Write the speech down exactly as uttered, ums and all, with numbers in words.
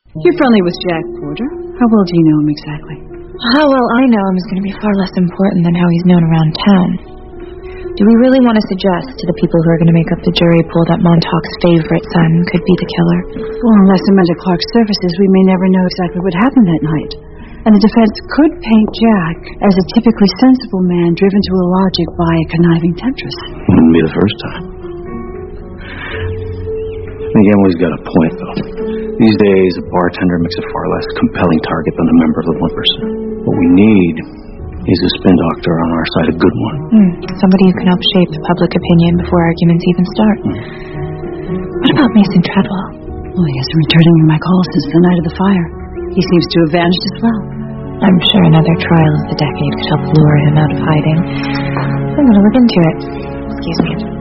You're friendly with Jack Porter. How well do you know him exactly? How well I know him is going to be far less important than how he's known around town. Do we really want to suggest to the people who are going to make up the jury pool that Montauk's favorite son could be the killer? Well, unless Amanda Clark surfaces, we may never know exactly what happened that night. And the defense could paint Jack as a typically sensible man driven to illogic by a conniving temptress. Wouldn't be the first time. I think Emily's got a point, though. These days, a bartender makes a far less compelling target than a member of the Blimpers. What we need is a spin doctor on our side, a good one. Hmm. Somebody who can help shape the public opinion before arguments even start. Hmm. What about Mason Treadwell? Well, he hasn't returned my calls since the night of the fire. He seems to have vanished as well. I'm sure another trial of the decade could help lure him out of hiding. I'm going to look into it. Excuse me.